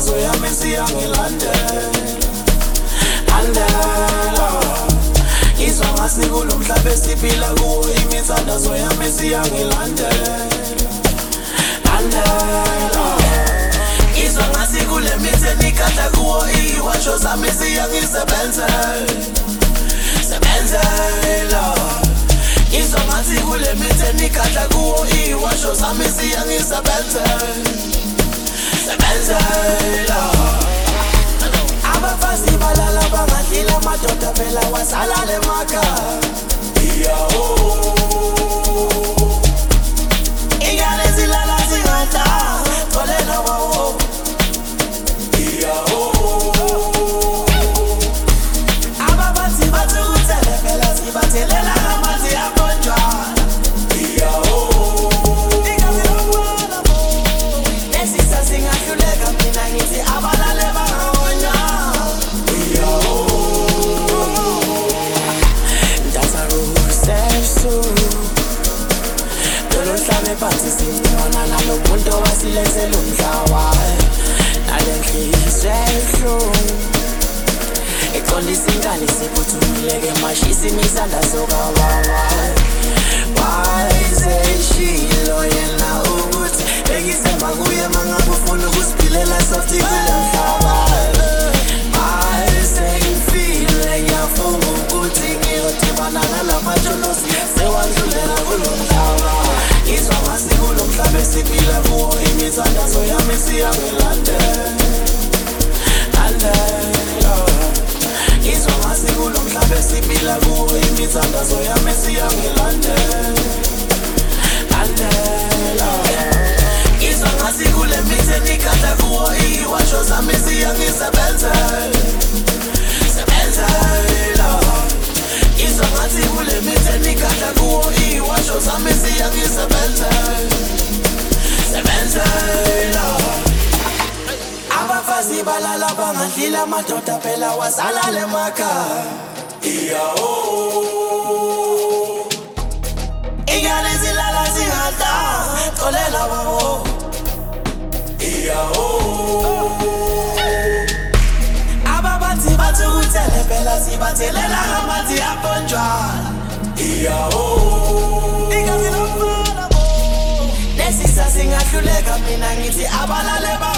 imithandazo yami siyangilandela, landela. Ngizwa ngasi kulo mhlaba esiphila kuwo imithandazo yami siyangilandela, landela. Ngizwa ngasi kule mithi enikadla kuwo iwasho zami siyangisebenzela, sebenzela. Ngizwa ngathi kule mithi enikadla kuwo iwasho zami siyangisebenzela, sebenzela. Abafazi balala bangadlile amadoda phela wasalala emakhaya. Ingane zilala zingadla tholela wawo. Abafazi bathi uthele phela sibathelela amanzi abonjwana. Nesisa singahluleka mina ngithi abalale bangahonya. Loluhlame phansi simbona nalo muntu owasilethela umhlaba, nale nhliziyo ebuhlungu iqondisa ingane siphuthumile-ke mashisa imisanda sokawawa. Wayezeshilo yena ukuthi bengisemba kuye mangabe ufuna ukusiphilela sofuthi kule mhlaba. Wayesengifile ngiyafuna ukuthi ngiyodibana nalamathuluzi sewandlulela kulo mhlaba. Ngizwa ngasi kulo mhlaba esiphila kuwo imithandazo yami siyangilandela, landela. Ngizwa ngasi kulo mhlaba esiphila kuwo imithandazo yami siyangilandela, landela. Ngizwa ngasi kule mithi enikadla kuwo iwasho zami siyangisebenzela, sebenzela. Ngizwa ngathi kule mithi enikadla kuwo iwasho zami siyangisebenzela, sebenzela. Abafazi balala bangadlile amadoda phela wasalala emakhaya. Ingane zilala zingadla tholela wawo. Abafazi bathi uthele phela sibathelela amanzi abonjwana. Nesisa singahluleka mina ngithi abalale